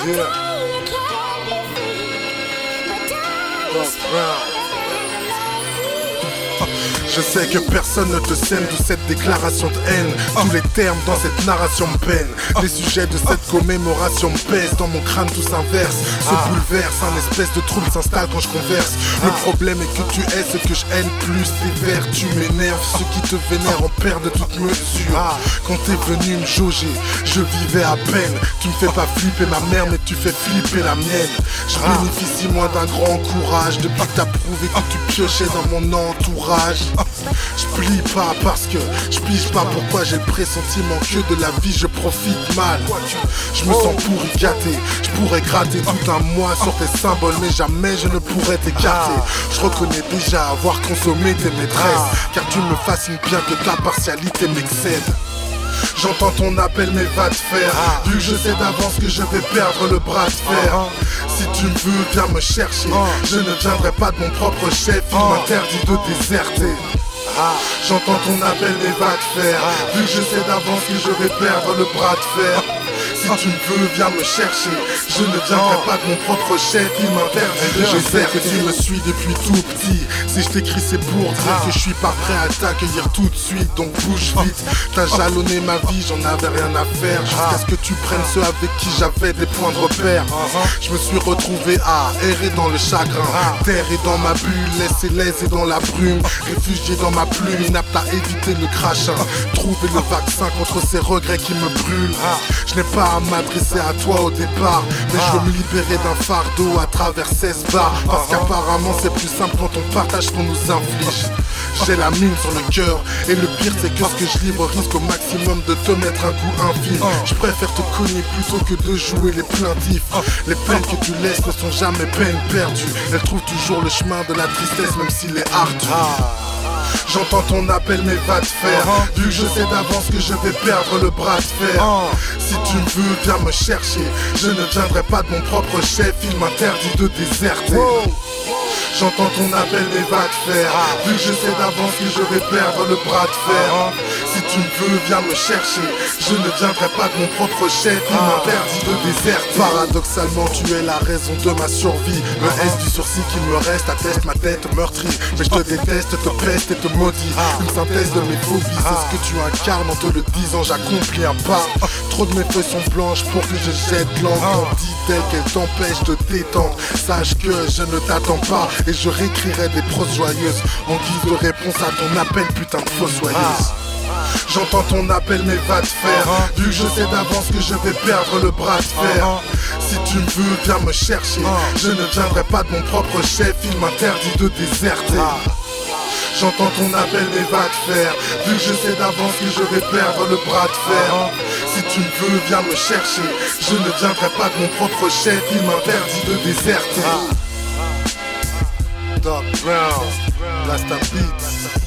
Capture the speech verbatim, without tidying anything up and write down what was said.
Yeah. Doc Brown. Je sais que personne ne te sème, d'où cette déclaration de haine. Tous les termes dans cette narration me peinent. Les sujets de cette commémoration me pèsent. Dans mon crâne tout s'inverse, se bouleverse. Un espèce de trouble s'installe quand je converse. Le problème est que tu es ce que je haine plus. Tes vertus m'énervent, ceux qui te vénèrent en perdent de toute mesure. Quand t'es venu me jauger, je vivais à peine. Tu me fais pas flipper ma mère, mais tu fais flipper la mienne. Je bénéficie moins d'un grand courage depuis que t'as prouvé que tu piochais dans mon entourage. Je plie pas parce que je pige pas pourquoi j'ai le pressentiment que de la vie je profite mal. Je me sens pourri gâté, je pourrais gratter tout un mois sur tes symboles mais jamais je ne pourrais t'écarter. Je reconnais déjà avoir consommé tes maîtresses, car tu me fascines bien que ta partialité m'excède. J'entends ton appel mais va te faire, vu que je sais d'avance que je vais perdre le bras de fer. Si tu veux viens me chercher, je ne viendrai pas de mon propre chef, il m'interdit de déserter. J'entends ton appel mais va te faire, vu que je sais d'avance que je vais perdre le bras de fer. Si tu veux viens me chercher, je ne viendrai pas de mon propre chef, il m'interdit de déserter. Je sais que tu me suis depuis tout petit, si je t'écris c'est pour dire que je suis pas prêt à t'accueillir tout de suite, donc bouge vite. T'as jalonné ma vie, j'en avais rien à faire, jusqu'à ce que tu prennes ceux avec qui j'avais des points de repère. Je me suis retrouvé à errer dans le chagrin, terré dans ma bulle, laissé lésé dans la brume, réfugié dans ma plume, inapte à éviter le crachin. Trouver le vaccin contre ces regrets qui me brûlent. Je n'ai pas à m'adresser à toi au départ, mais je veux me libérer d'un fardeau à travers seize bars. Parce qu'apparemment c'est plus simple quand on partage qu'on nous inflige. J'ai la mine sur le cœur, et le pire c'est que ce que je livre risque au maximum de te mettre un coup infime. Je préfère te cogner plutôt que de jouer les plaintifs. Les peines que tu laisses ne sont jamais peines perdues, elles trouvent toujours le chemin de la tristesse même s'il est ardu. J'entends ton appel mais va te faire, vu que je sais d'avance que je vais perdre le bras de fer. Si tu veux viens me chercher, je ne viendrai pas de mon propre chef, il m'interdit de déserter. J'entends ton appel mais va te faire, vu que je sais d'avance que je vais perdre le bras de fer. Si tu veux viens me chercher, je ne viendrai pas de mon propre chef, il m'interdit de déserter. Paradoxalement tu es la raison de ma survie. Le S du sursis qu'il me reste atteste ma tête meurtrie. Mais je te déteste, te peste et te maudis. Une synthèse de mes phobies, c'est ce que tu incarnes. En te le disant j'accomplis un pas. Trop de mes feuilles sont blanches pour que je jette l'encre. Dit-elle qu'elle t'empêche de détendre, sache que je ne t'attends pas, et je réécrirai des proses joyeuses en guise de réponse à ton appel, putain de fossoyeuse. J'entends ton appel mais va te faire, vu que je sais d'avance que je vais perdre le bras de fer. Si tu veux viens me chercher, je ne viendrai pas de mon propre chef, il m'interdit de déserter. J'entends ton appel mais va te faire, vu que je sais d'avance que je vais perdre le bras de fer. Si tu veux viens me chercher, je ne viendrai pas de mon propre chef, il m'interdit de déserter. Doc Brown, Blast and Beats.